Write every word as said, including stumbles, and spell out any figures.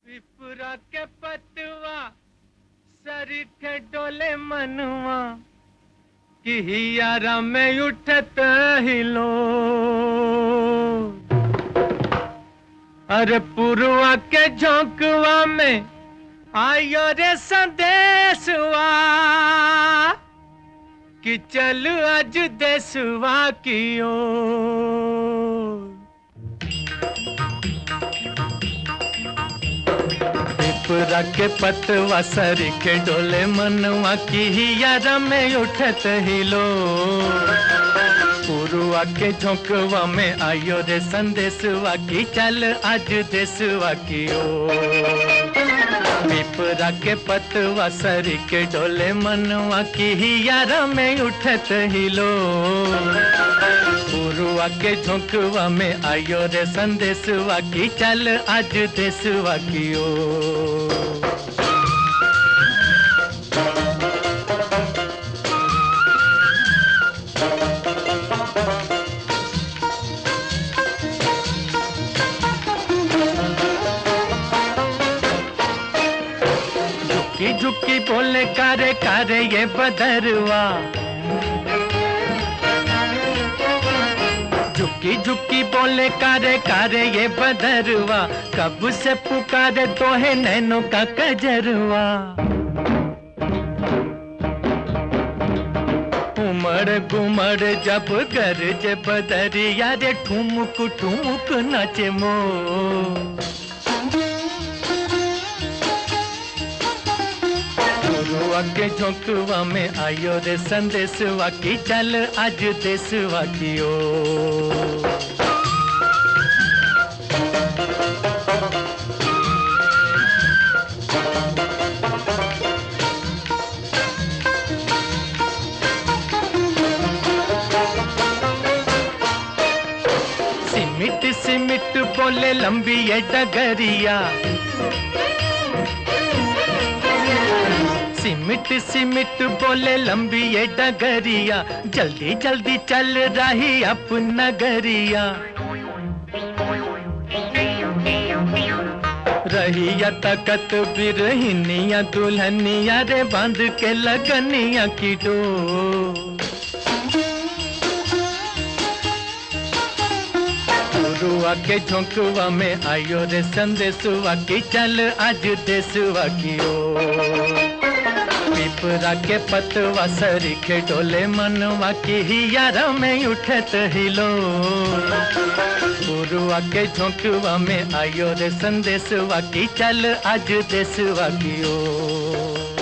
पिपरा के पतवा सर के डोले मनवा कि यारा में उठत हिलो। अरे पुरवा के झोंकवा में आयो रे संदेशवा कि चल आज देशवा की ओर। पिपरा के पतवा सर के डोले मनवा की यारा में उठत हिलो। पुरवा के झोंकवा में आयो रे संदेशवा की चल आज देशवा की ओर। पिपरा के पतवा सर के डोले मनवा की यारा में उठत हिलो। पुरवा के झोंकवा में आयो रे संदेशवा की चल आज देशवा की ओर। झुकी झुकी बोले कारे कारे ये बदरवा। झुकी झुकी बोले कारे कारे ये बदरवा। कब से पुकारे तो है नैनों का कजरवा। उमड़ गुमड़ जब गरज बदरिया रे ठुमुक ठुमुक नाचे मोर। पुरवा के झोंकवा में आयो रे संदेशवा की चल आज देशवा की ओर। सिमिट सिमिट बोले लंबी ये डगरिया। सिमिट सिमिट बोले लंबी ये डगरिया। जल्दी जल्दी चल रही अपन नगरिया। रहिया तकत बिरहिनिया दुल्हनिया रे बांध के लगनिया की डोर। पुरवा के झोंकवा में आयो रे संदेशवा की चल आज देशवा की ओर। पिपरा के पतवा सर के डोले मनवा की यारा में उठत हिलो। पुरवा के झोंकवा में आयो रे संदेशवा की चल आज देशवा की ओर।